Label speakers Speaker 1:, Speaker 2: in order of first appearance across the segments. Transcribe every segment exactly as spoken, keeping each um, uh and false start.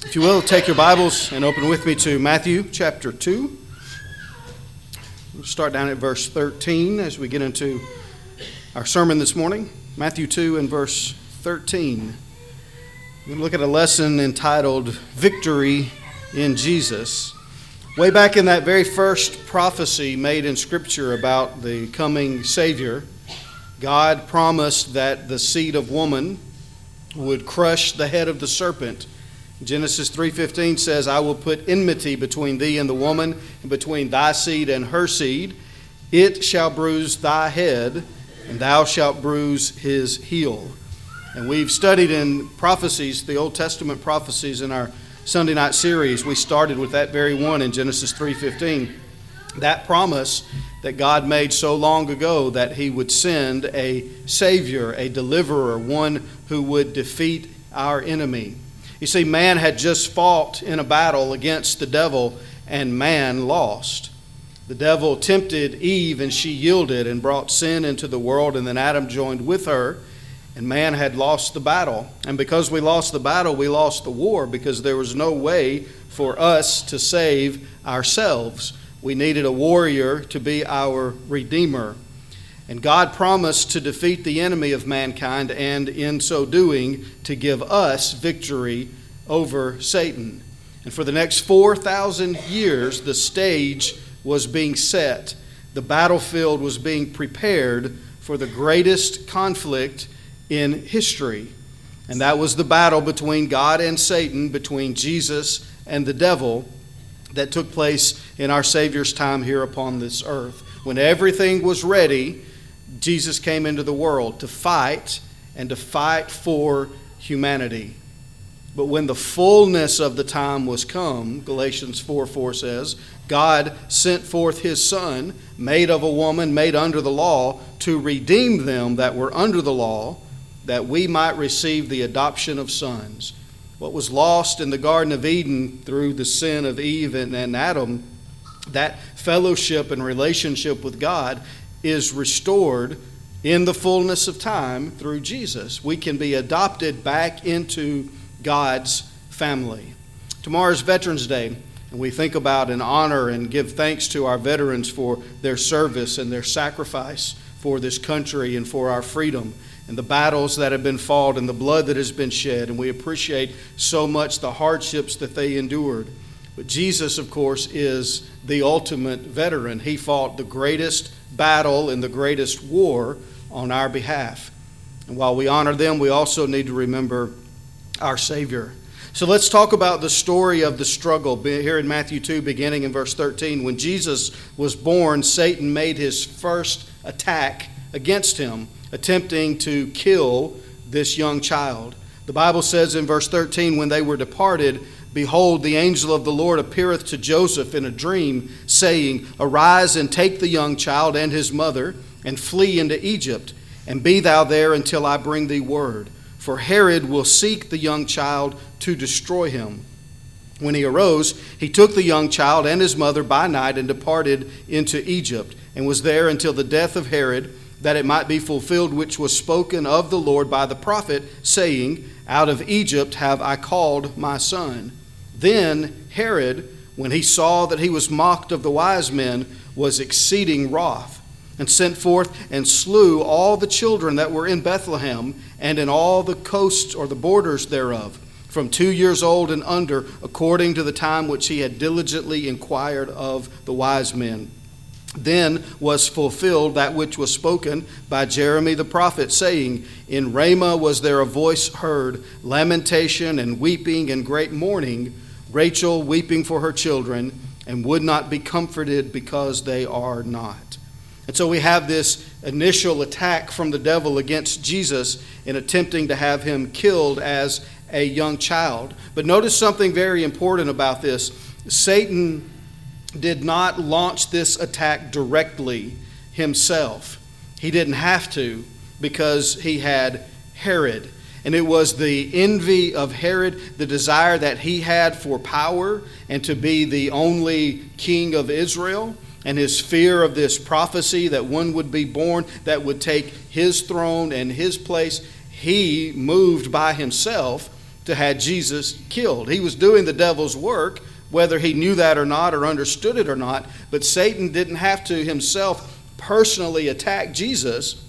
Speaker 1: If you will, take your Bibles and open with me to Matthew chapter two. We'll start down at verse thirteen as we get into our sermon this morning. Matthew two and verse thirteen. We're going to look at a lesson entitled Victory in Jesus. Way back in that very first prophecy made in Scripture about the coming Savior, God promised that the seed of woman would crush the head of the serpent. Genesis three fifteen says, I will put enmity between thee and the woman, and between thy seed and her seed. It shall bruise thy head, and thou shalt bruise his heel. And we've studied in prophecies, the Old Testament prophecies in our Sunday night series. We started with that very one in Genesis three fifteen. That promise that God made so long ago that he would send a Savior, a deliverer, one who would defeat our enemy. You see, man had just fought in a battle against the devil, and man lost. The devil tempted Eve, and she yielded and brought sin into the world, and then Adam joined with her, and man had lost the battle. And because we lost the battle, we lost the war, because there was no way for us to save ourselves. We needed a warrior to be our redeemer. And God promised to defeat the enemy of mankind, and in so doing, to give us victory over Satan. And for the next four thousand years, the stage was being set. The battlefield was being prepared for the greatest conflict in history. And that was the battle between God and Satan, between Jesus and the devil, that took place in our Savior's time here upon this earth. When everything was ready, Jesus came into the world to fight and to fight for humanity. But when the fullness of the time was come, Galatians four four says, God sent forth his Son, made of a woman, made under the law, to redeem them that were under the law, that we might receive the adoption of sons. What was lost in the Garden of Eden through the sin of Eve and, and Adam, that fellowship and relationship with God is restored in the fullness of time through Jesus. We can be adopted back into God's family. Tomorrow's Veterans Day, and we think about and honor and give thanks to our veterans for their service and their sacrifice for this country and for our freedom, and the battles that have been fought and the blood that has been shed. And we appreciate so much the hardships that they endured. But Jesus, of course, is the ultimate veteran. He fought the greatest battle and the greatest war on our behalf. And while we honor them, we also need to remember our Savior. So let's talk about the story of the struggle here in Matthew two, beginning in verse thirteen. When Jesus was born, Satan made his first attack against him, attempting to kill this young child. The Bible says in verse thirteen, when they were departed, behold, the angel of the Lord appeareth to Joseph in a dream, saying, Arise and take the young child and his mother, and flee into Egypt, and be thou there until I bring thee word. For Herod will seek the young child to destroy him. When he arose, he took the young child and his mother by night and departed into Egypt, and was there until the death of Herod, that it might be fulfilled which was spoken of the Lord by the prophet, saying, Out of Egypt have I called my son. Then Herod, when he saw that he was mocked of the wise men, was exceeding wroth, and sent forth and slew all the children that were in Bethlehem and in all the coasts or the borders thereof, from two years old and under, according to the time which he had diligently inquired of the wise men. Then was fulfilled that which was spoken by Jeremy the prophet, saying, In Ramah was there a voice heard, lamentation and weeping and great mourning, Rachel weeping for her children, and would not be comforted because they are not. And so we have this initial attack from the devil against Jesus in attempting to have him killed as a young child. But notice something very important about this. Satan did not launch this attack directly himself. He didn't have to, because he had Herod. And it was the envy of Herod, the desire that he had for power and to be the only king of Israel, and his fear of this prophecy that one would be born that would take his throne and his place. He moved by himself to have Jesus killed. He was doing the devil's work, whether he knew that or not or understood it or not. But Satan didn't have to himself personally attack Jesus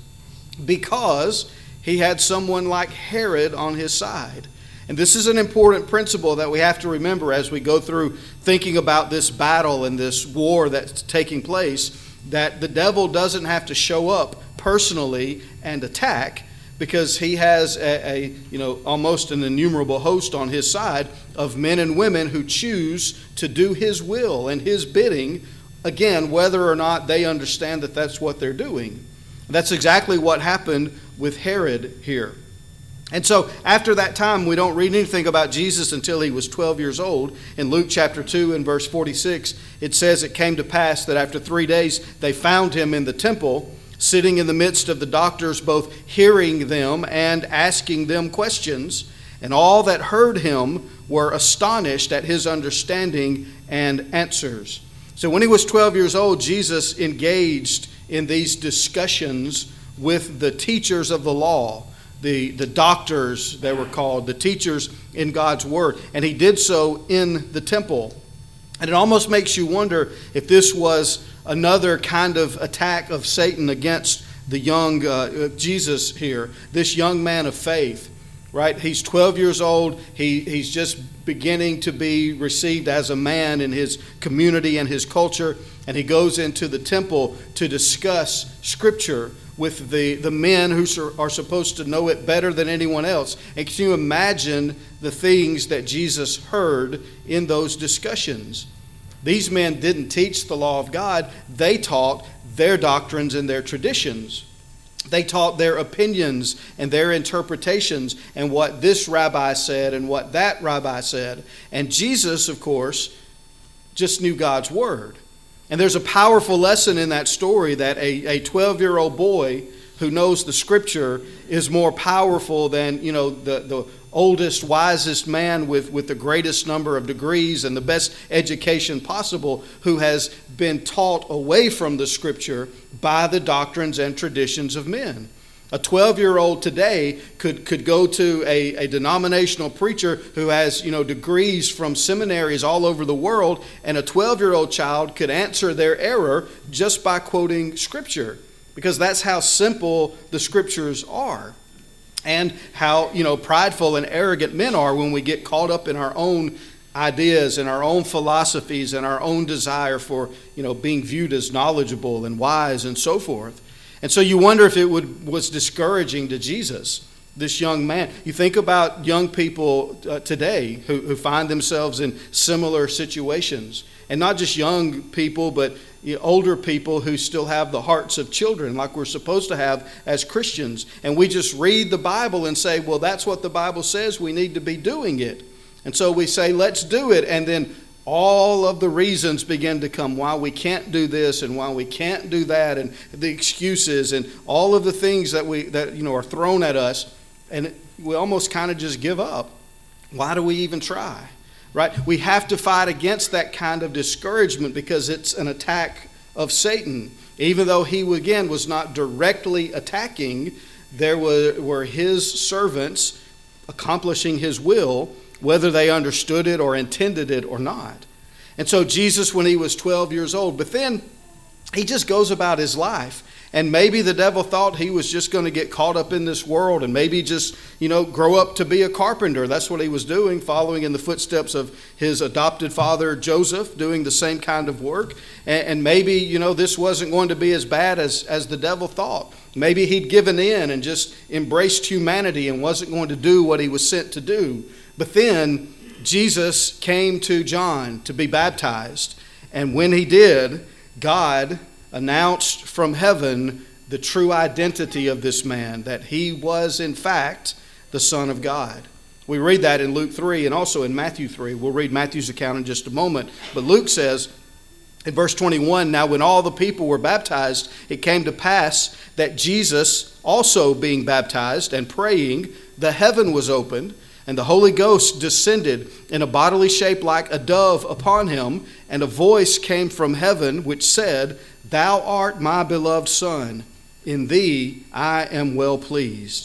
Speaker 1: because he had someone like Herod on his side. And this is an important principle that we have to remember as we go through thinking about this battle and this war that's taking place, that the devil doesn't have to show up personally and attack, because he has a, a you know almost an innumerable host on his side of men and women who choose to do his will and his bidding, again, whether or not they understand that that's what they're doing. That's exactly what happened with Herod here. And so after that time, we don't read anything about Jesus until he was twelve years old. In Luke chapter two and verse forty-six, it says, "It came to pass that after three days they found him in the temple, sitting in the midst of the doctors, both hearing them and asking them questions. And all that heard him were astonished at his understanding and answers." So when he was twelve years old, Jesus engaged in these discussions with the teachers of the law, the, the doctors, they were called, the teachers in God's Word. And he did so in the temple. And it almost makes you wonder if this was another kind of attack of Satan against the young uh, Jesus here, this young man of faith, right? He's twelve years old. He, he's just beginning to be received as a man in his community and his culture. And he goes into the temple to discuss Scripture with the, the men who are supposed to know it better than anyone else. And can you imagine the things that Jesus heard in those discussions? These men didn't teach the law of God. They taught their doctrines and their traditions. They taught their opinions and their interpretations and what this rabbi said and what that rabbi said. And Jesus, of course, just knew God's Word. And there's a powerful lesson in that story that a, a twelve-year-old boy who knows the Scripture is more powerful than, you know, the, the oldest, wisest man with, with the greatest number of degrees and the best education possible, who has been taught away from the Scripture by the doctrines and traditions of men. A twelve-year-old today could, could go to a, a denominational preacher who has, you know, degrees from seminaries all over the world, and a twelve-year-old child could answer their error just by quoting Scripture, because that's how simple the Scriptures are, and how, you know, prideful and arrogant men are when we get caught up in our own ideas and our own philosophies and our own desire for, you know, being viewed as knowledgeable and wise and so forth. And so you wonder if it would, was discouraging to Jesus, this young man. You think about young people uh, today who, who find themselves in similar situations. And not just young people, but you know, older people who still have the hearts of children like we're supposed to have as Christians. And we just read the Bible and say, well, that's what the Bible says. We need to be doing it. And so we say, let's do it. And then all of the reasons begin to come why we can't do this and why we can't do that, and the excuses and all of the things that we that you know are thrown at us, and we almost kind of just give up. Why do we even try? Right? We have to fight against that kind of discouragement because it's an attack of Satan. Even though he again was not directly attacking, there were, were his servants accomplishing his will, whether they understood it or intended it or not. And so Jesus, when he was twelve years old, but then he just goes about his life. And maybe the devil thought he was just going to get caught up in this world and maybe just, you know, grow up to be a carpenter. That's what he was doing, following in the footsteps of his adopted father, Joseph, doing the same kind of work. And, and maybe, you know, this wasn't going to be as bad as, as the devil thought. Maybe he'd given in and just embraced humanity and wasn't going to do what he was sent to do. But then Jesus came to John to be baptized. And when he did, God announced from heaven the true identity of this man, that he was in fact the Son of God. We read that in Luke three and also in Matthew three. We'll read Matthew's account in just a moment. But Luke says in verse twenty-one, "Now when all the people were baptized, it came to pass that Jesus also being baptized and praying, the heaven was opened, and the Holy Ghost descended in a bodily shape like a dove upon him, and a voice came from heaven which said, 'Thou art my beloved Son, in thee I am well pleased.'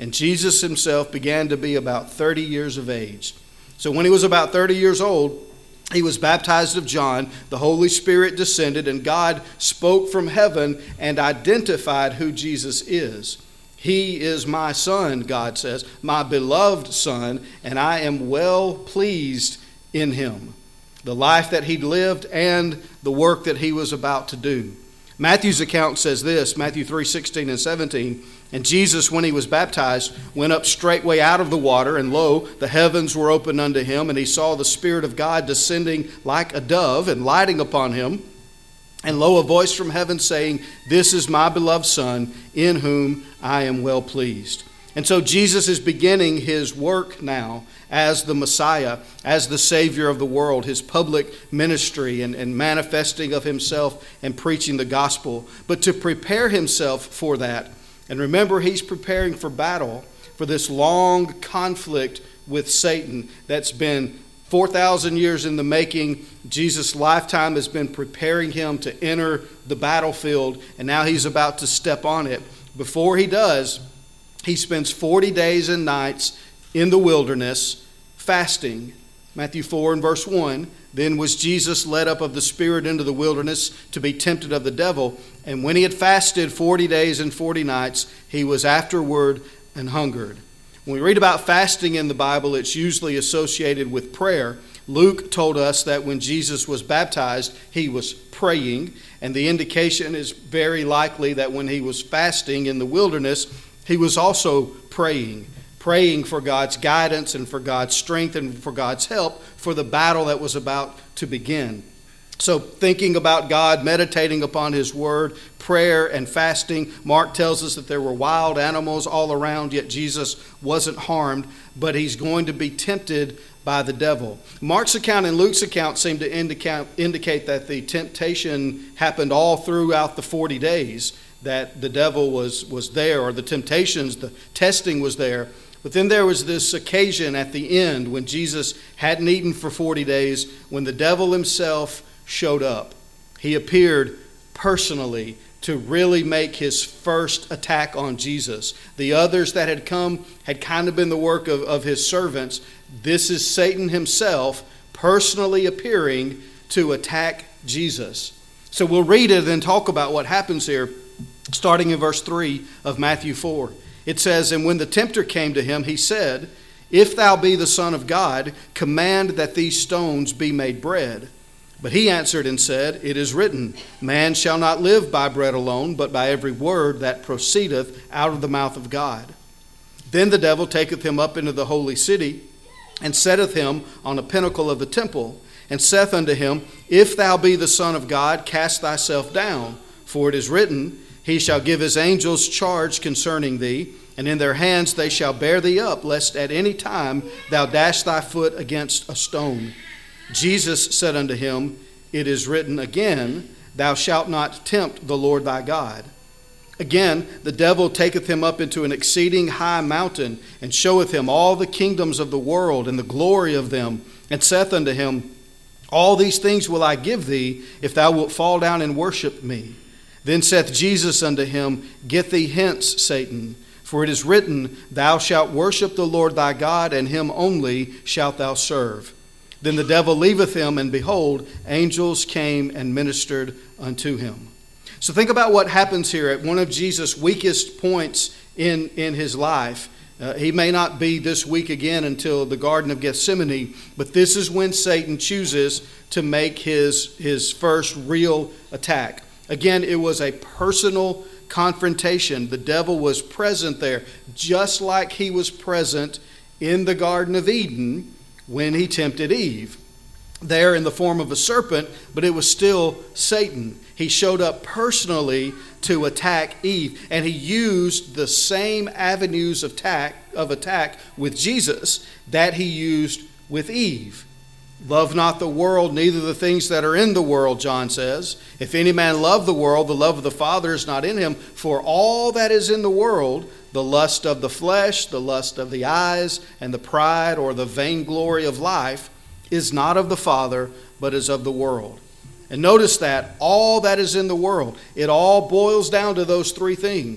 Speaker 1: And Jesus himself began to be about thirty years of age. So when he was about thirty years old, he was baptized of John. The Holy Spirit descended, and God spoke from heaven and identified who Jesus is. He is my son, God says, my beloved son, and I am well pleased in him. The life that he lived and the work that he was about to do. Matthew's account says this, Matthew three sixteen and seventeen, and Jesus, when he was baptized, went up straightway out of the water, and lo, the heavens were opened unto him, and he saw the Spirit of God descending like a dove and lighting upon him. And lo, a voice from heaven saying, This is my beloved Son, in whom I am well pleased. And so Jesus is beginning his work now as the Messiah, as the Savior of the world, his public ministry and, and manifesting of himself and preaching the gospel. But to prepare himself for that, and remember, he's preparing for battle, for this long conflict with Satan that's been four thousand years in the making. Jesus' lifetime has been preparing him to enter the battlefield, and now he's about to step on it. Before he does, he spends forty days and nights in the wilderness fasting. Matthew four and verse one, Then was Jesus led up of the Spirit into the wilderness to be tempted of the devil. And when he had fasted forty days and forty nights, he was afterward and hungered. When we read about fasting in the Bible, it's usually associated with prayer. Luke told us that when Jesus was baptized, he was praying. And the indication is very likely that when he was fasting in the wilderness, he was also praying. Praying for God's guidance and for God's strength and for God's help for the battle that was about to begin. So thinking about God, meditating upon his word, prayer and fasting. Mark tells us that there were wild animals all around, yet Jesus wasn't harmed, but he's going to be tempted by the devil. Mark's account and Luke's account seem to indicate, indicate that the temptation happened all throughout the forty days, that the devil was, was there, or the temptations, the testing was there. But then there was this occasion at the end when Jesus hadn't eaten for forty days, when the devil himself showed up. He appeared personally to really make his first attack on Jesus. The others that had come had kind of been the work of, of his servants. This is Satan himself personally appearing to attack Jesus. So we'll read it and talk about what happens here, starting in verse three of Matthew four. It says, And when the tempter came to him, he said, If thou be the Son of God, command that these stones be made bread. But he answered and said, It is written, Man shall not live by bread alone, but by every word that proceedeth out of the mouth of God. Then the devil taketh him up into the holy city, and setteth him on a pinnacle of the temple, and saith unto him, If thou be the Son of God, cast thyself down. For it is written, He shall give his angels charge concerning thee, and in their hands they shall bear thee up, lest at any time thou dash thy foot against a stone. Jesus said unto him, It is written again, Thou shalt not tempt the Lord thy God. Again, the devil taketh him up into an exceeding high mountain, and showeth him all the kingdoms of the world and the glory of them, and saith unto him, All these things will I give thee, if thou wilt fall down and worship me. Then saith Jesus unto him, Get thee hence, Satan, for it is written, Thou shalt worship the Lord thy God, and him only shalt thou serve. Then the devil leaveth him, and behold, angels came and ministered unto him. So think about what happens here at one of Jesus' weakest points in, in his life. Uh, he may not be this weak again until the Garden of Gethsemane, but this is when Satan chooses to make his, his first real attack. Again, it was a personal confrontation. The devil was present there, just like he was present in the Garden of Eden when he tempted Eve. There in the form of a serpent, but it was still Satan. He showed up personally to attack Eve, and he used the same avenues of attack, of attack with Jesus that he used with Eve. Love not the world, neither the things that are in the world, John says. If any man love the world, the love of the Father is not in him. For all that is in the world, the lust of the flesh, the lust of the eyes, and the pride or the vainglory of life, is not of the Father, but is of the world. And notice that all that is in the world, it all boils down to those three things.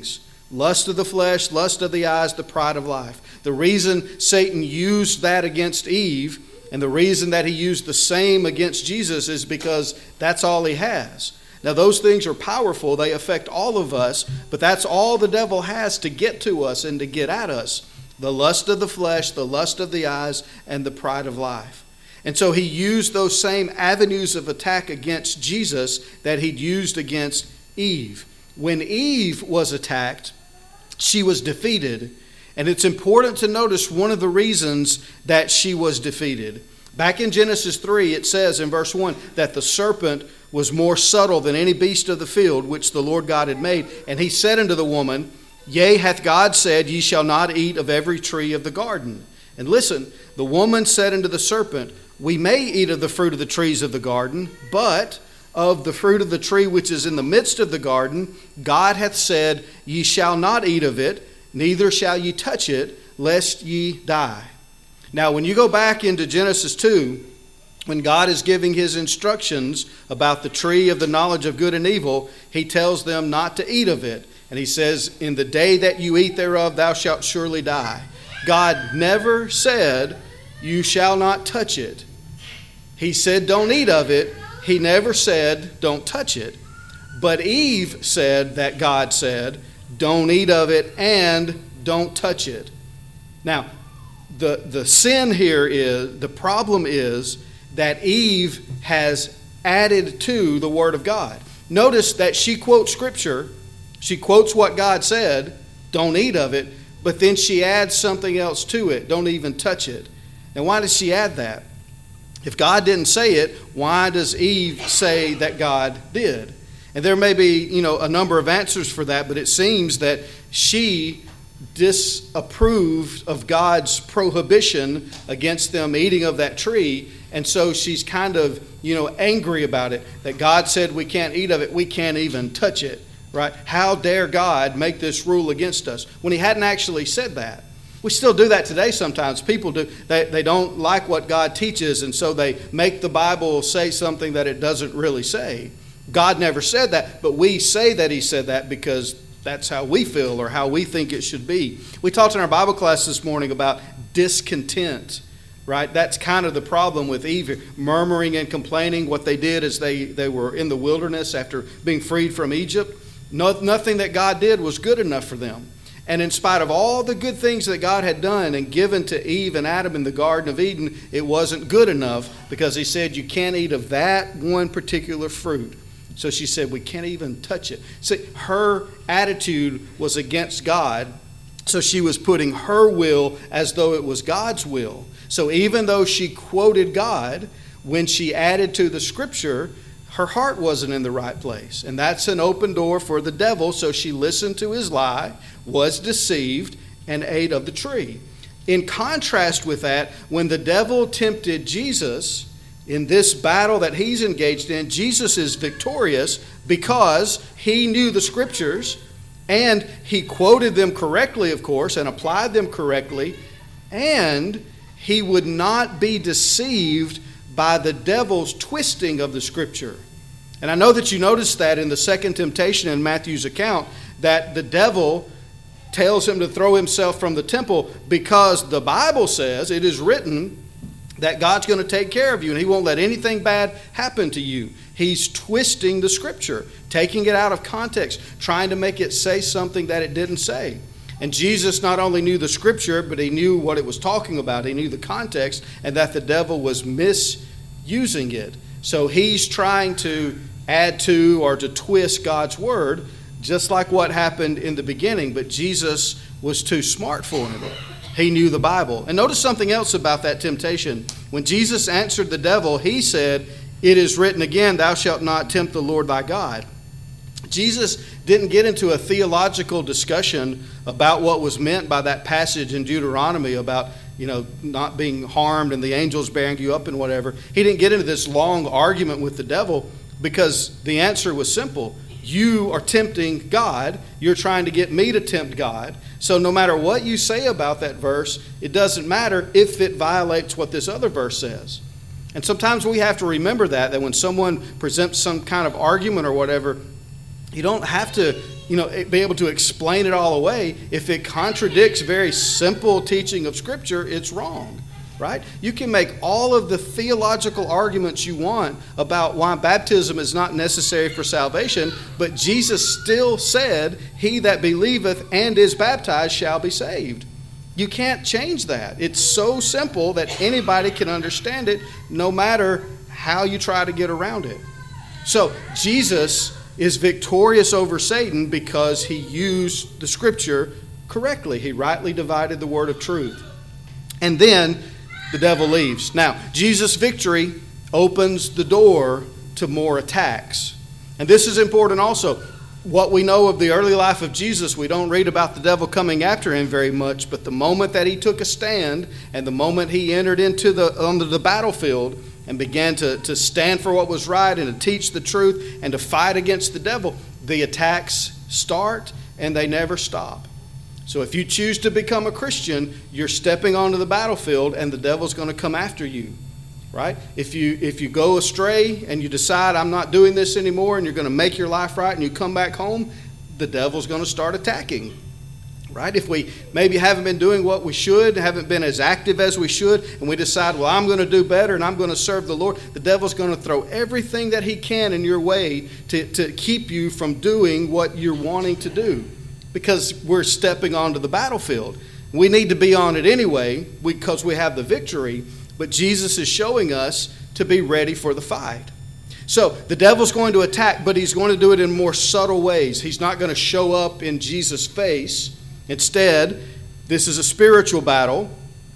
Speaker 1: Lust of the flesh, lust of the eyes, the pride of life. The reason Satan used that against Eve, and the reason that he used the same against Jesus, is because that's all he has. Now, those things are powerful. They affect all of us, but that's all the devil has to get to us and to get at us. The lust of the flesh, the lust of the eyes, and the pride of life. And so he used those same avenues of attack against Jesus that he'd used against Eve. When Eve was attacked, she was defeated. And it's important to notice one of the reasons that she was defeated. Back in Genesis three, it says in verse one that the serpent was more subtle than any beast of the field which the Lord God had made. And he said unto the woman, Yea, hath God said, Ye shall not eat of every tree of the garden. And listen, the woman said unto the serpent, We may eat of the fruit of the trees of the garden, but of the fruit of the tree which is in the midst of the garden, God hath said, Ye shall not eat of it, neither shall ye touch it, lest ye die. Now, when you go back into Genesis two, when God is giving his instructions about the tree of the knowledge of good and evil, he tells them not to eat of it. And he says, In the day that you eat thereof, thou shalt surely die. God never said, You shall not touch it. He said, Don't eat of it. He never said, Don't touch it. But Eve said that God said, Don't eat of it and don't touch it. Now, the, the sin here is, the problem is that Eve has added to the Word of God. Notice that she quotes Scripture. She quotes what God said, don't eat of it, but then she adds something else to it, don't even touch it. And why does she add that? If God didn't say it, why does Eve say that God did? And there may be, you know, a number of answers for that, but it seems that she disapproved of God's prohibition against them eating of that tree, and so she's kind of, you know, angry about it, that God said we can't eat of it, we can't even touch it, right? How dare God make this rule against us when he hadn't actually said that? We still do that today sometimes. People do, they, they don't like what God teaches, and so they make the Bible say something that it doesn't really say. God never said that, but we say that he said that because that's how we feel or how we think it should be. We talked in our Bible class this morning about discontent, right? That's kind of the problem with Eve, murmuring and complaining. What they did is they, they were in the wilderness after being freed from Egypt. No, nothing that God did was good enough for them. And in spite of all the good things that God had done and given to Eve and Adam in the Garden of Eden, it wasn't good enough because he said, you can't eat of that one particular fruit. So she said, we can't even touch it. See, her attitude was against God, so she was putting her will as though it was God's will. So even though she quoted God, when she added to the Scripture, her heart wasn't in the right place. And that's an open door for the devil, so she listened to his lie, was deceived, and ate of the tree. In contrast with that, when the devil tempted Jesus in this battle that he's engaged in, Jesus is victorious because he knew the Scriptures and he quoted them correctly, of course, and applied them correctly, and he would not be deceived by the devil's twisting of the Scripture. And I know that you noticed that in the second temptation in Matthew's account, that the devil tells him to throw himself from the temple because the Bible says, it is written, that God's going to take care of you and he won't let anything bad happen to you. He's twisting the Scripture, taking it out of context, trying to make it say something that it didn't say. And Jesus not only knew the Scripture, but he knew what it was talking about. He knew the context and that the devil was misusing it. So he's trying to add to or to twist God's Word, just like what happened in the beginning. But Jesus was too smart for him. He knew the Bible. And notice something else about that temptation. When Jesus answered the devil, he said, it is written again, thou shalt not tempt the Lord thy God. Jesus didn't get into a theological discussion about what was meant by that passage in Deuteronomy about, you know, not being harmed and the angels bearing you up and whatever. He didn't get into this long argument with the devil because the answer was simple. You are tempting God. You're trying to get me to tempt God. So no matter what you say about that verse, it doesn't matter if it violates what this other verse says. And sometimes we have to remember that, that when someone presents some kind of argument or whatever, you don't have to you know, be able to explain it all away. If it contradicts very simple teaching of Scripture, it's wrong, right? You can make all of the theological arguments you want about why baptism is not necessary for salvation, but Jesus still said, "He that believeth and is baptized shall be saved." You can't change that. It's so simple that anybody can understand it, no matter how you try to get around it. So Jesus is victorious over Satan because he used the Scripture correctly. He rightly divided the word of truth. And then the devil leaves. Now, Jesus' victory opens the door to more attacks. And this is important also. What we know of the early life of Jesus, we don't read about the devil coming after him very much, but the moment that he took a stand and the moment he entered into the onto the battlefield and began to, to stand for what was right and to teach the truth and to fight against the devil, the attacks start and they never stop. So if you choose to become a Christian, you're stepping onto the battlefield and the devil's going to come after you. Right? If you if you go astray and you decide, "I'm not doing this anymore," and you're going to make your life right and you come back home, the devil's going to start attacking. Right? If we maybe haven't been doing what we should, haven't been as active as we should, and we decide, "Well, I'm going to do better and I'm going to serve the Lord," the devil's going to throw everything that he can in your way to, to keep you from doing what you're wanting to do, because we're stepping onto the battlefield. We need to be on it anyway because we have the victory. But Jesus is showing us to be ready for the fight. So the devil's going to attack, but he's going to do it in more subtle ways. He's not going to show up in Jesus' face. Instead, this is a spiritual battle.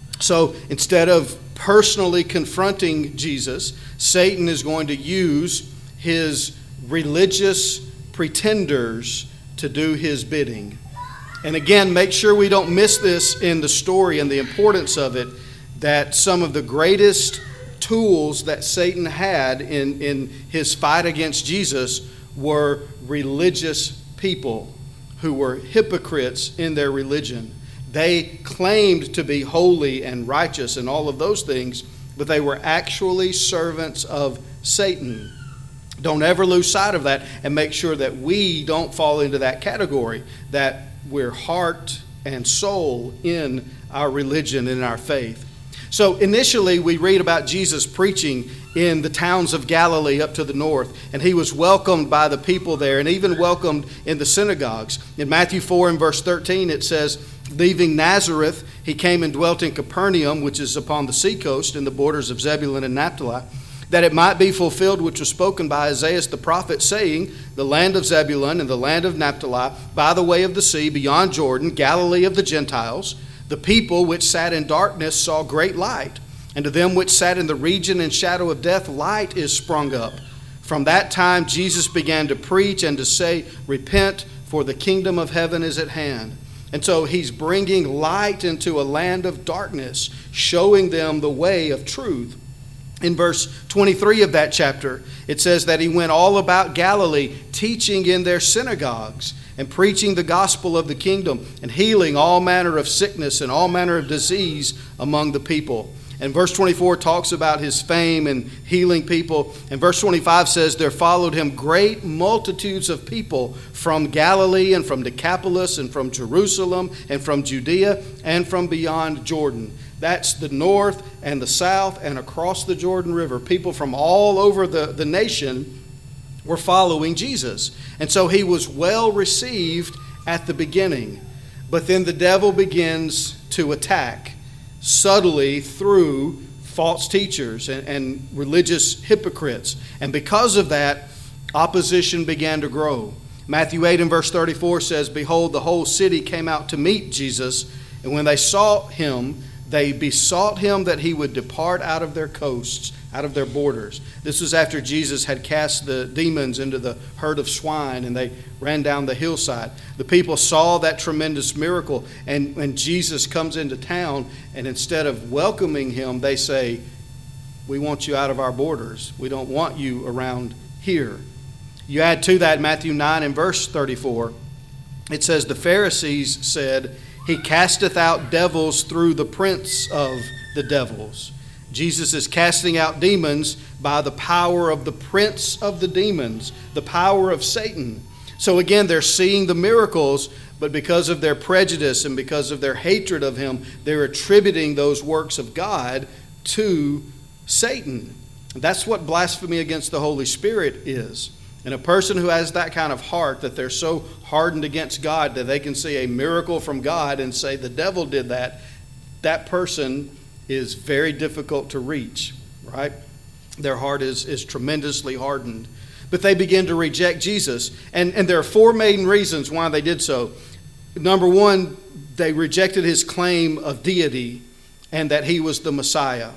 Speaker 1: So instead of personally confronting Jesus, Satan is going to use his religious pretenders to do his bidding. And again, make sure we don't miss this in the story and the importance of it, that some of the greatest tools that Satan had in, in his fight against Jesus were religious people who were hypocrites in their religion. They claimed to be holy and righteous and all of those things, but they were actually servants of Satan. Don't ever lose sight of that, and make sure that we don't fall into that category, that we're heart and soul in our religion and in our faith. So initially we read about Jesus preaching in the towns of Galilee up to the north, and he was welcomed by the people there and even welcomed in the synagogues. In Matthew four and verse thirteen it says, "Leaving Nazareth, he came and dwelt in Capernaum, which is upon the seacoast in the borders of Zebulun and Naphtali, that it might be fulfilled which was spoken by Isaiah the prophet, saying, the land of Zebulun and the land of Naphtali, by the way of the sea, beyond Jordan, Galilee of the Gentiles. The people which sat in darkness saw great light, and to them which sat in the region and shadow of death, light is sprung up. From that time Jesus began to preach and to say, Repent, for the kingdom of heaven is at hand." And so he's bringing light into a land of darkness, showing them the way of truth. In verse twenty-three of that chapter, it says that he went all about Galilee, teaching in their synagogues and preaching the gospel of the kingdom and healing all manner of sickness and all manner of disease among the people. And verse twenty-four talks about his fame and healing people. And verse twenty-five says, "There followed him great multitudes of people from Galilee and from Decapolis and from Jerusalem and from Judea and from beyond Jordan." That's the north and the south and across the Jordan River. People from all over the, the nation were following Jesus. And so he was well received at the beginning. But then the devil begins to attack subtly through false teachers and, and religious hypocrites. And because of that, opposition began to grow. Matthew eight and verse thirty-four says, "Behold, the whole city came out to meet Jesus, and when they saw him, they besought him that he would depart out of their coasts, out of their borders." This was after Jesus had cast the demons into the herd of swine, and they ran down the hillside. The people saw that tremendous miracle, and when Jesus comes into town, and instead of welcoming him, they say, "We want you out of our borders. We don't want you around here." You add to that Matthew nine and verse thirty-four. It says, "The Pharisees said, He casteth out devils through the prince of the devils." Jesus is casting out demons by the power of the prince of the demons, the power of Satan. So again, they're seeing the miracles, but because of their prejudice and because of their hatred of him, they're attributing those works of God to Satan. That's what blasphemy against the Holy Spirit is. And a person who has that kind of heart, that they're so hardened against God that they can see a miracle from God and say the devil did that, that person is very difficult to reach, right? Their heart is, is tremendously hardened. But they begin to reject Jesus. And, and there are four main reasons why they did so. Number one, they rejected his claim of deity and that he was the Messiah.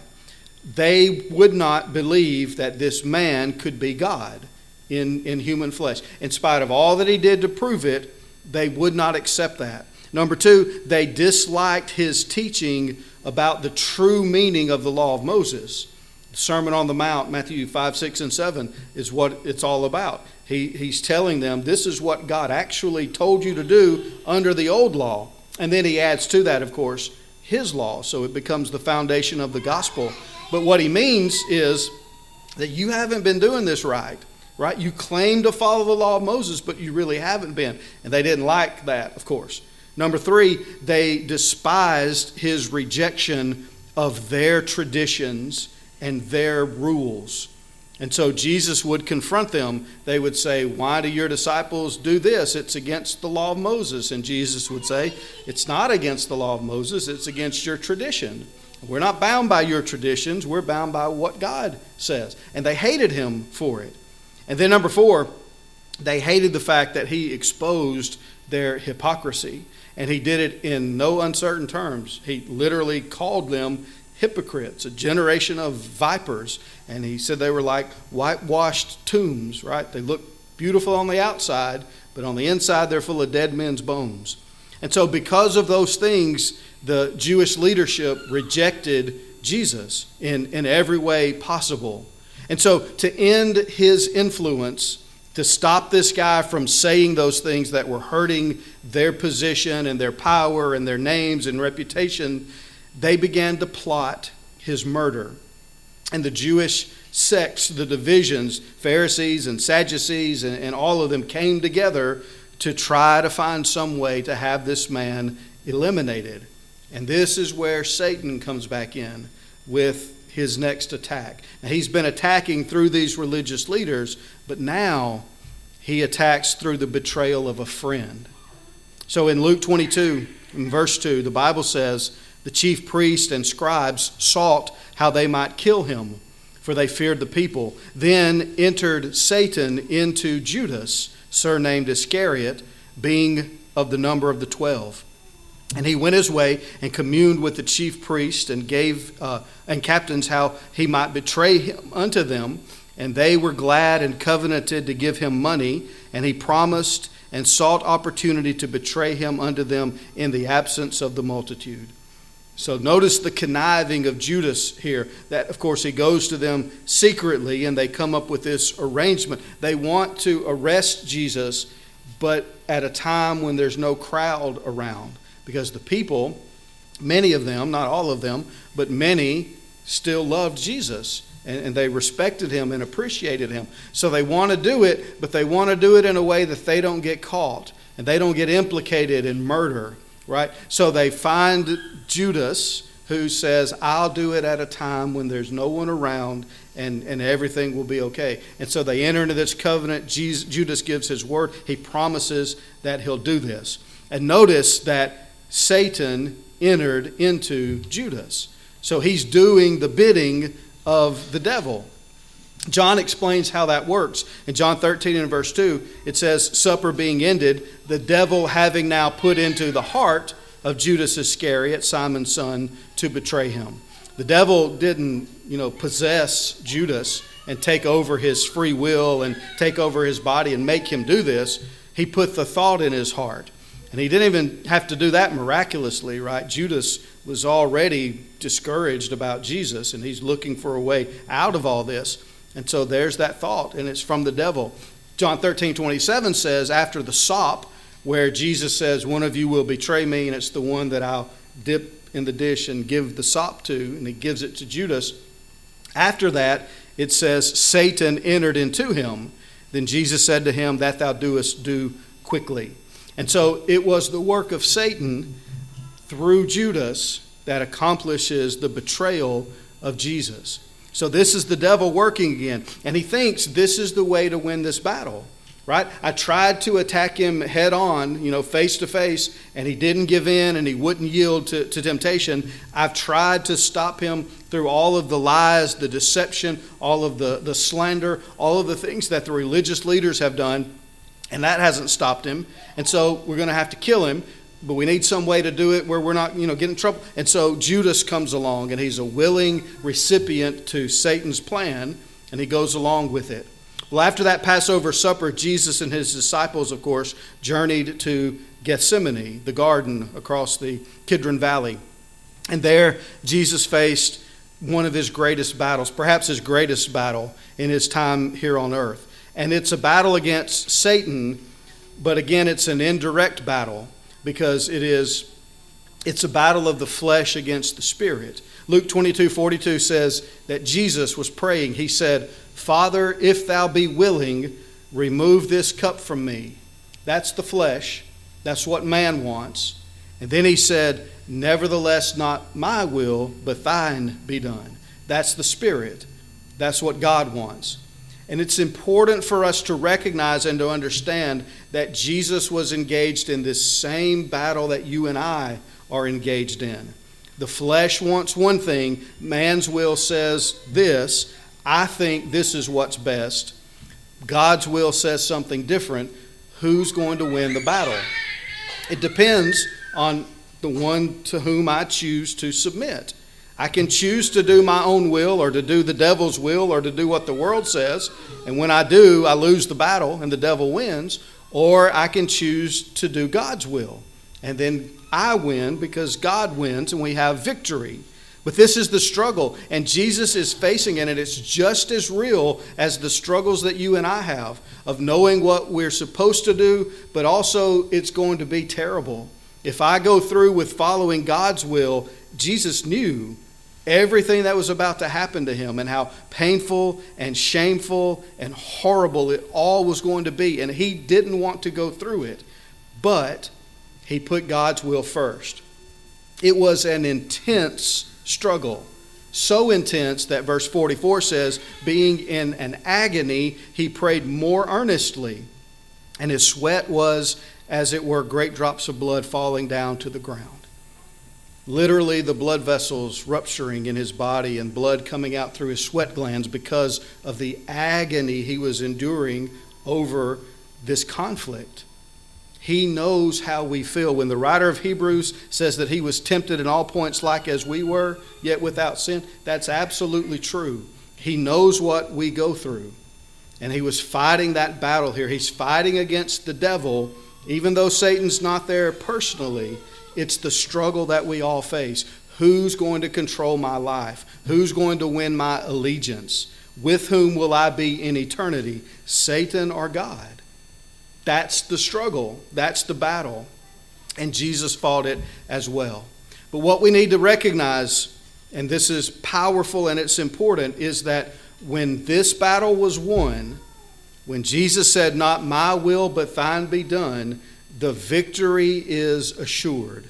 Speaker 1: They would not believe that this man could be God in, in human flesh. In spite of all that he did to prove it, they would not accept that. Number two, they disliked his teaching about the true meaning of the law of Moses. The Sermon on the Mount, Matthew five, six, and seven, is what it's all about. He, he's telling them this is what God actually told you to do under the old law. And then he adds to that, of course, his law. So it becomes the foundation of the gospel. But what he means is that you haven't been doing this right, right? You claim to follow the law of Moses, but you really haven't been. And they didn't like that, of course. Number three, they despised his rejection of their traditions and their rules. And so Jesus would confront them. They would say, why do your disciples do this? It's against the law of Moses. And Jesus would say, it's not against the law of Moses. It's against your tradition. We're not bound by your traditions. We're bound by what God says. And they hated him for it. And then number four, they hated the fact that he exposed their hypocrisy. And he did it in no uncertain terms. He literally called them hypocrites, a generation of vipers. And he said they were like whitewashed tombs, right? They look beautiful on the outside, but on the inside they're full of dead men's bones. And so because of those things, the Jewish leadership rejected Jesus in, in every way possible. And so to end his influence, to stop this guy from saying those things that were hurting their position and their power and their names and reputation, they began to plot his murder. And the Jewish sects, the divisions, Pharisees and Sadducees and, and all of them came together to try to find some way to have this man eliminated. And this is where Satan comes back in with his next attack. Now, he's been attacking through these religious leaders, but now he attacks through the betrayal of a friend. So in Luke twenty-two, in verse two, the Bible says, the chief priests and scribes sought how they might kill him, for they feared the people. Then entered Satan into Judas, surnamed Iscariot, being of the number of the twelve. And he went his way and communed with the chief priests and gave uh, and captains how he might betray him unto them. And they were glad and covenanted to give him money. And he promised and sought opportunity to betray him unto them in the absence of the multitude. So notice the conniving of Judas here. That, of course, he goes to them secretly and they come up with this arrangement. They want to arrest Jesus, but at a time when there's no crowd around. Because the people, many of them, not all of them, but many still loved Jesus. And, and they respected him and appreciated him. So they want to do it, but they want to do it in a way that they don't get caught. And they don't get implicated in murder, right? So they find Judas, who says, I'll do it at a time when there's no one around and, and everything will be okay. And so they enter into this covenant. Jesus, Judas gives his word. He promises that he'll do this. And notice that Satan entered into Judas. So he's doing the bidding of the devil. John explains how that works. In John thirteen and verse two, it says, supper being ended, the devil having now put into the heart of Judas Iscariot, Simon's son, to betray him. The devil didn't, you know, possess Judas and take over his free will and take over his body and make him do this. He put the thought in his heart. And he didn't even have to do that miraculously, right? Judas was already discouraged about Jesus, and he's looking for a way out of all this. And so there's that thought, and it's from the devil. John thirteen twenty-seven says, after the sop, where Jesus says, one of you will betray me, and it's the one that I'll dip in the dish and give the sop to, and he gives it to Judas. After that, it says, Satan entered into him. Then Jesus said to him, that thou doest, do quickly. And so it was the work of Satan through Judas that accomplishes the betrayal of Jesus. So this is the devil working again. And he thinks this is the way to win this battle, right? I tried to attack him head on, you know, face to face, and he didn't give in and he wouldn't yield to, to temptation. I've tried to stop him through all of the lies, the deception, all of the, the slander, all of the things that the religious leaders have done, and that hasn't stopped him. And so we're going to have to kill him. But we need some way to do it where we're not, you know, getting in trouble. And so Judas comes along, and he's a willing recipient to Satan's plan, and he goes along with it. Well, after that Passover supper, Jesus and his disciples, of course, journeyed to Gethsemane, the garden across the Kidron Valley. And there, Jesus faced one of his greatest battles, perhaps his greatest battle in his time here on earth. And it's a battle against Satan, but again, it's an indirect battle, because it is, it's a battle of the flesh against the spirit. Luke twenty-two forty-two says that Jesus was praying. He said, Father, if thou be willing, remove this cup from me. That's the flesh. That's what man wants. And then he said, nevertheless, not my will, but thine be done. That's the spirit. That's what God wants. And it's important for us to recognize and to understand that Jesus was engaged in this same battle that you and I are engaged in. The flesh wants one thing. Man's will says this. I think this is what's best. God's will says something different. Who's going to win the battle? It depends on the one to whom I choose to submit. I can choose to do my own will, or to do the devil's will, or to do what the world says. And when I do, I lose the battle and the devil wins. Or I can choose to do God's will. And then I win because God wins and we have victory. But this is the struggle, and Jesus is facing it, and it's just as real as the struggles that you and I have of knowing what we're supposed to do, but also it's going to be terrible. If I go through with following God's will, Jesus knew everything that was about to happen to him and how painful and shameful and horrible it all was going to be. And he didn't want to go through it, but he put God's will first. It was an intense struggle, so intense that verse forty-four says, being in an agony, he prayed more earnestly, and his sweat was, as it were, great drops of blood falling down to the ground. Literally, the blood vessels rupturing in his body and blood coming out through his sweat glands because of the agony he was enduring over this conflict. He knows how we feel. When the writer of Hebrews says that he was tempted in all points like as we were, yet without sin, that's absolutely true. He knows what we go through. And he was fighting that battle here. He's fighting against the devil, even though Satan's not there personally. It's the struggle that we all face. Who's going to control my life? Who's going to win my allegiance? With whom will I be in eternity? Satan or God? That's the struggle. That's the battle. And Jesus fought it as well. But what we need to recognize, and this is powerful and it's important, is that when this battle was won, when Jesus said, not my will, but thine be done, the victory is assured.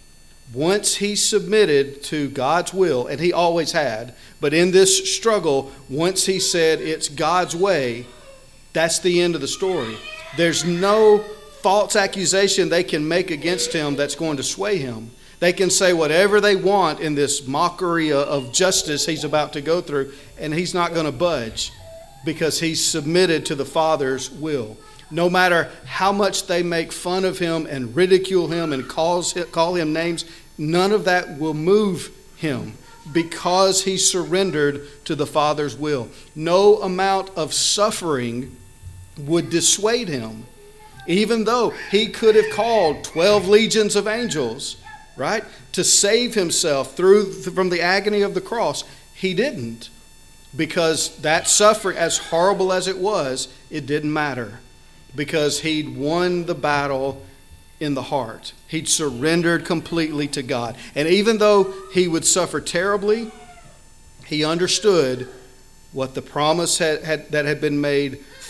Speaker 1: Once he submitted to God's will, and he always had, but in this struggle, once he said it's God's way, that's the end of the story. There's no false accusation they can make against him that's going to sway him. They can say whatever they want in this mockery of justice he's about to go through, and he's not going to budge because he's submitted to the Father's will. No matter how much they make fun of him and ridicule him and calls, call him names, none of that will move him because he surrendered to the Father's will. No amount of suffering would dissuade him, even though he could have called twelve legions of angels, right, to save himself through from the agony of the cross. He didn't, because that suffering, as horrible as it was, it didn't matter. Because he'd won the battle in the heart. He'd surrendered completely to God. And even though he would suffer terribly, he understood what the promise had, had, that had been made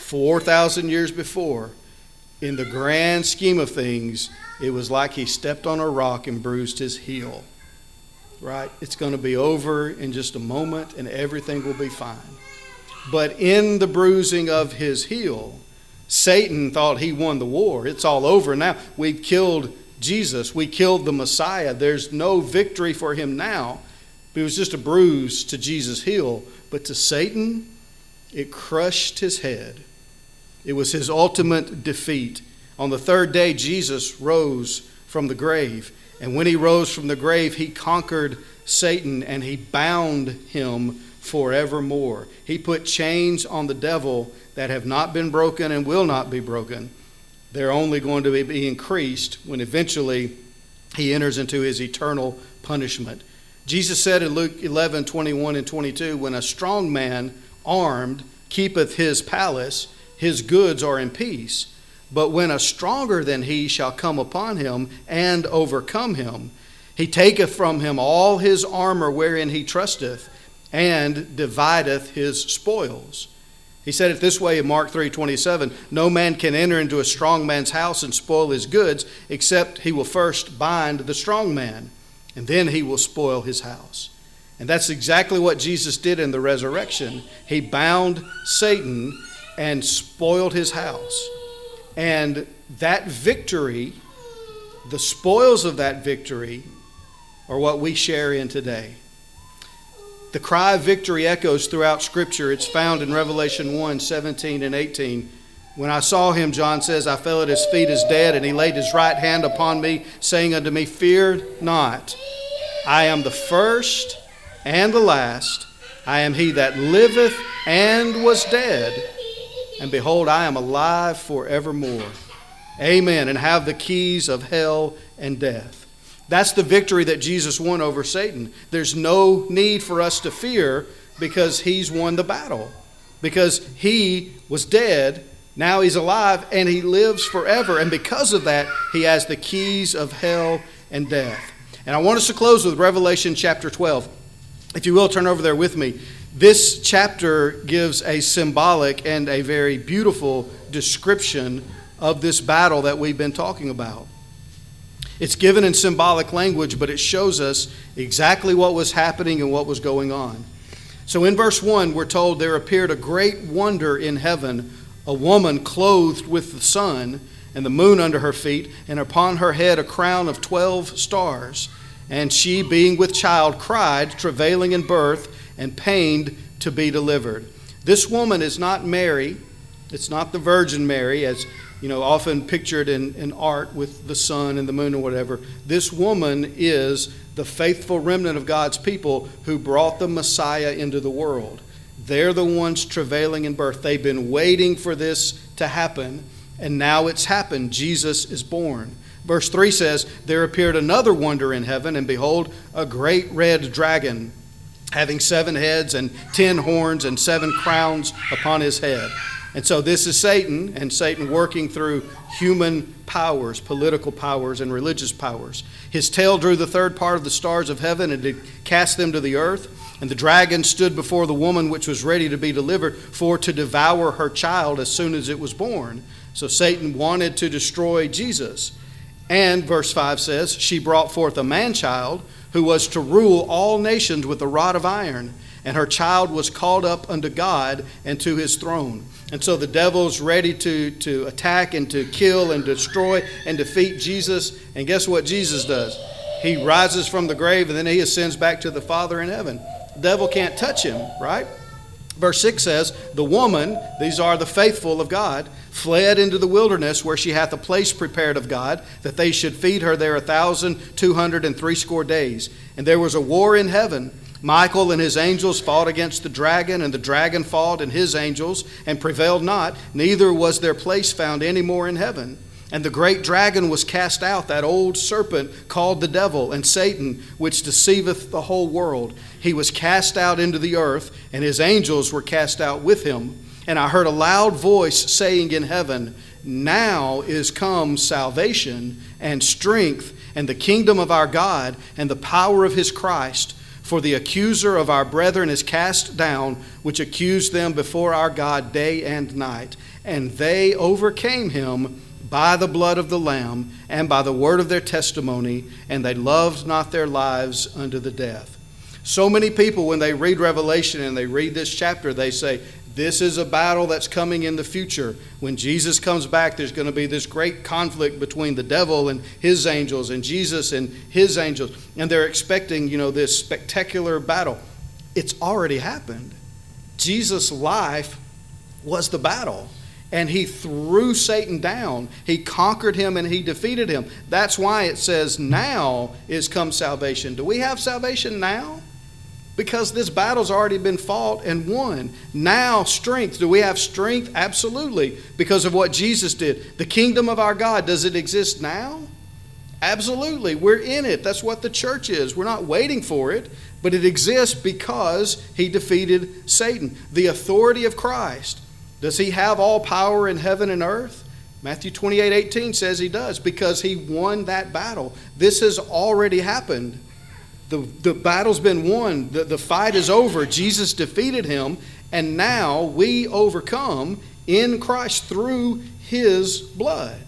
Speaker 1: four thousand years before, in the grand scheme of things, it was like he stepped on a rock and bruised his heel. Right? It's going to be over in just a moment and everything will be fine. But in the bruising of his heel, Satan thought he won the war. It's all over now. We've killed Jesus. We killed the Messiah. There's no victory for him now. It was just a bruise to Jesus' heel. But to Satan, it crushed his head. It was his ultimate defeat. On the third day, Jesus rose from the grave. And when he rose from the grave, he conquered Satan and he bound him forevermore. He put chains on the devil that have not been broken and will not be broken. They're only going to be increased when eventually he enters into his eternal punishment. Jesus said in Luke eleven, twenty-one and twenty-two, when a strong man armed keepeth his palace, his goods are in peace. But when a stronger than he shall come upon him and overcome him, he taketh from him all his armor wherein he trusteth, and divideth his spoils. He said it this way in Mark three twenty-seven, no man can enter into a strong man's house and spoil his goods, except he will first bind the strong man, and then he will spoil his house. And that's exactly what Jesus did in the resurrection. He bound Satan and spoiled his house. And that victory, the spoils of that victory, are what we share in today. The cry of victory echoes throughout Scripture. It's found in Revelation one, seventeen and eighteen. When I saw him, John says, I fell at his feet as dead, and he laid his right hand upon me, saying unto me, fear not. I am the first and the last. I am he that liveth and was dead. And behold, I am alive forevermore. Amen. And have the keys of hell and death. That's the victory that Jesus won over Satan. There's no need for us to fear because he's won the battle. Because he was dead, now he's alive, and he lives forever. And because of that, he has the keys of hell and death. And I want us to close with Revelation chapter twelve. If you will, turn over there with me. This chapter gives a symbolic and a very beautiful description of this battle that we've been talking about. It's given in symbolic language, but it shows us exactly what was happening and what was going on. So in verse one, we're told there appeared a great wonder in heaven, a woman clothed with the sun and the moon under her feet, and upon her head a crown of twelve stars. And she, being with child, cried, travailing in birth, and pained to be delivered. This woman is not Mary. It's not the Virgin Mary, as you know, often pictured in, in art with the sun and the moon or whatever. This woman is the faithful remnant of God's people who brought the Messiah into the world. They're the ones travailing in birth. They've been waiting for this to happen, and now it's happened. Jesus is born. Verse three says, there appeared another wonder in heaven, and behold, a great red dragon, having seven heads and ten horns and seven crowns upon his head. And so this is Satan, and Satan working through human powers, political powers, and religious powers. His tail drew the third part of the stars of heaven and did cast them to the earth. And the dragon stood before the woman which was ready to be delivered for to devour her child as soon as it was born. So Satan wanted to destroy Jesus. And verse five says, she brought forth a man-child who was to rule all nations with a rod of iron. And her child was called up unto God and to his throne. And so the devil's ready to, to attack and to kill and destroy and defeat Jesus. And guess what Jesus does? He rises from the grave and then he ascends back to the Father in heaven. The devil can't touch him, right? Verse six says, the woman, these are the faithful of God, fled into the wilderness where she hath a place prepared of God, that they should feed her there a thousand two hundred and threescore days. And there was a war in heaven. Michael and his angels fought against the dragon, and the dragon fought and his angels, and prevailed not, neither was their place found any more in heaven. And the great dragon was cast out, that old serpent called the devil and Satan, which deceiveth the whole world. He was cast out into the earth, and his angels were cast out with him. And I heard a loud voice saying in heaven, now is come salvation and strength and the kingdom of our God and the power of his Christ. For the accuser of our brethren is cast down, which accused them before our God day and night. And they overcame him by the blood of the Lamb and by the word of their testimony, and they loved not their lives unto the death. So many people, when they read Revelation and they read this chapter, they say, this is a battle that's coming in the future. When Jesus comes back, there's going to be this great conflict between the devil and his angels and Jesus and his angels. And they're expecting, you know, this spectacular battle. It's already happened. Jesus' life was the battle. And he threw Satan down. He conquered him and he defeated him. That's why it says now is come salvation. Do we have salvation now? Because this battle's already been fought and won. Now strength. Do we have strength? Absolutely. Because of what Jesus did. The kingdom of our God, does it exist now? Absolutely. We're in it. That's what the church is. We're not waiting for it, but it exists because he defeated Satan. The authority of Christ. Does he have all power in heaven and earth? Matthew twenty-eight eighteen says he does, because he won that battle. This has already happened. The, the battle's been won. The, the fight is over. Jesus defeated him, and now we overcome in Christ through his blood.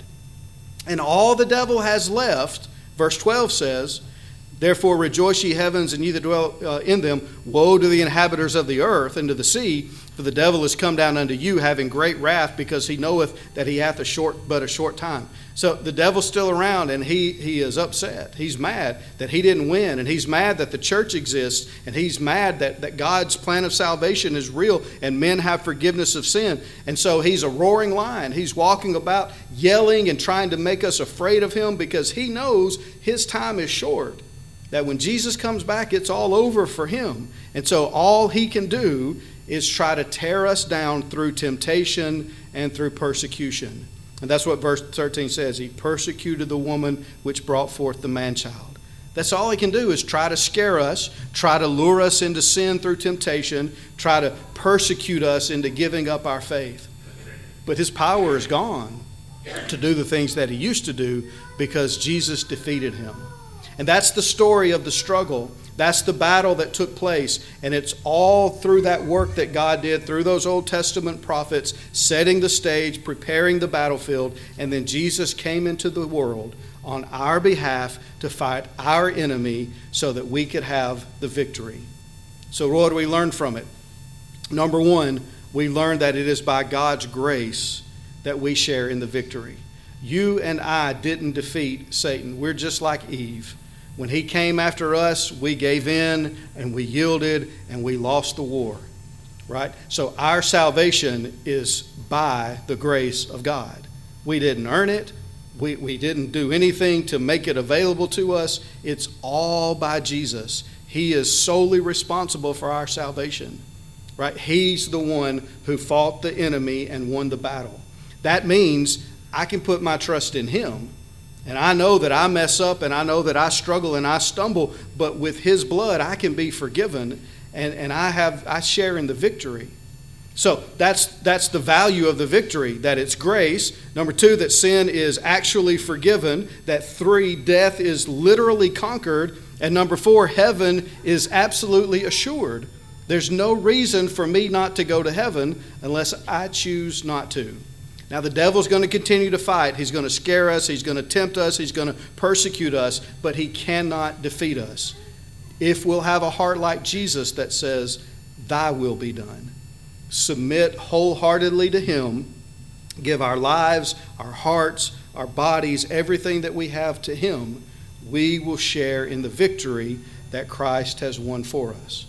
Speaker 1: And all the devil has left, verse twelve says, therefore rejoice ye heavens, and ye that dwell uh, in them. Woe to the inhabitants of the earth and to the sea, for the devil is come down unto you, having great wrath, because he knoweth that he hath a short but a short time. So the devil's still around, and he, he is upset. He's mad that he didn't win, and he's mad that the church exists, and he's mad that, that God's plan of salvation is real, and men have forgiveness of sin. And so he's a roaring lion. He's walking about yelling and trying to make us afraid of him, because he knows his time is short. That when Jesus comes back, it's all over for him. And so all he can do is try to tear us down through temptation and through persecution. And that's what verse thirteen says. He persecuted the woman which brought forth the man-child. That's all he can do, is try to scare us, try to lure us into sin through temptation, try to persecute us into giving up our faith. But his power is gone to do the things that he used to do, because Jesus defeated him. And that's the story of the struggle. That's the battle that took place. And it's all through that work that God did, through those Old Testament prophets, setting the stage, preparing the battlefield. And then Jesus came into the world on our behalf to fight our enemy so that we could have the victory. So what do we learn from it? Number one, we learn that it is by God's grace that we share in the victory. You and I didn't defeat Satan. We're just like Eve. When he came after us, we gave in and we yielded and we lost the war, right? So our salvation is by the grace of God. We didn't earn it. We, we didn't do anything to make it available to us. It's all by Jesus. He is solely responsible for our salvation, right? He's the one who fought the enemy and won the battle. That means I can put my trust in him. And I know that I mess up, and I know that I struggle and I stumble, but with his blood I can be forgiven, and, and I have I share in the victory. So that's that's the value of the victory, that it's grace. Number two, that sin is actually forgiven. That three, death is literally conquered. And number four, heaven is absolutely assured. There's no reason for me not to go to heaven unless I choose not to. Now, the devil's going to continue to fight. He's going to scare us. He's going to tempt us. He's going to persecute us. But he cannot defeat us if we'll have a heart like Jesus that says, thy will be done. Submit wholeheartedly to him. Give our lives, our hearts, our bodies, everything that we have to him. We will share in the victory that Christ has won for us.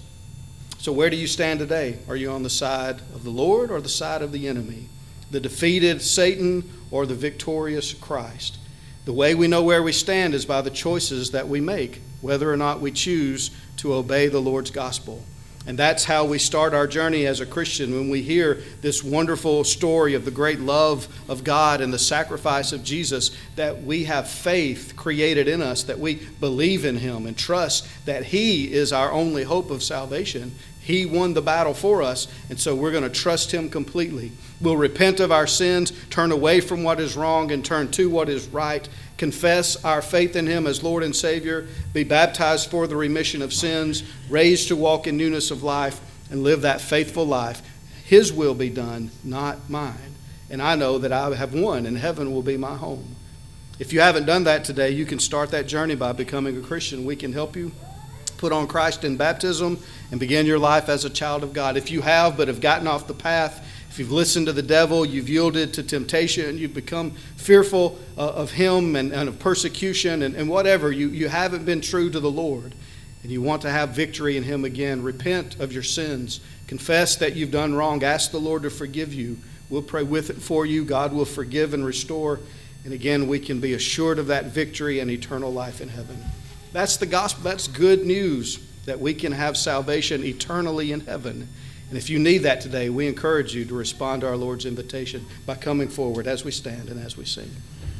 Speaker 1: So where do you stand today? Are you on the side of the Lord or the side of the enemy? The defeated Satan or the victorious Christ? The way we know where we stand is by the choices that we make, whether or not we choose to obey the Lord's gospel. And that's how we start our journey as a Christian, when we hear this wonderful story of the great love of God and the sacrifice of Jesus, that we have faith created in us, that we believe in him and trust that he is our only hope of salvation. He won the battle for us, and so we're going to trust him completely. We'll repent of our sins, turn away from what is wrong, and turn to what is right. Confess our faith in him as Lord and Savior, be baptized for the remission of sins, raised to walk in newness of life, and live that faithful life. His will be done, not mine. And I know that I have won, and heaven will be my home. If you haven't done that today, you can start that journey by becoming a Christian. We can help you put on Christ in baptism and begin your life as a child of God. If you have but have gotten off the path, if you've listened to the devil, you've yielded to temptation, you've become fearful uh, of him and, and of persecution and, and whatever, you, you haven't been true to the Lord, and you want to have victory in him again, repent of your sins. Confess that you've done wrong. Ask the Lord to forgive you. We'll pray with it for you. God will forgive and restore. And again, we can be assured of that victory and eternal life in heaven. That's the gospel. That's good news, that we can have salvation eternally in heaven. And if you need that today, we encourage you to respond to our Lord's invitation by coming forward as we stand and as we sing.